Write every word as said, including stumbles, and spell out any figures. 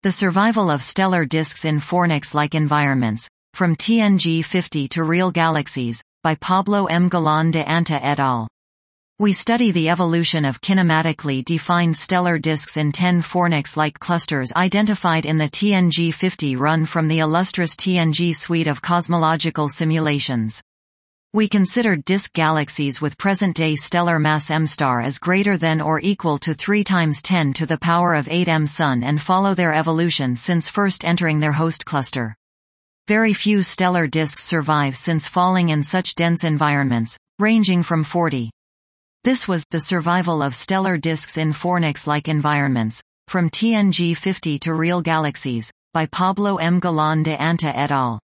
The Survival of Stellar Disks in Fornix-like Environments, From T N G fifty to Real Galaxies, by Pablo M. Galán de Anta et al. We study the evolution of kinematically defined stellar disks in ten Fornix-like clusters identified in the T N G fifty run from the illustrious T N G suite of cosmological simulations. We considered disk galaxies with present-day stellar mass m star as greater than or equal to three times ten to the power of eight m Sun and follow their evolution since first entering their host cluster. Very few stellar disks survive since falling in such dense environments, ranging from forty. This was The Survival of Stellar Disks in Fornix-like Environments, From T N G fifty to Real Galaxies, by Pablo M. Galán de Anta et al.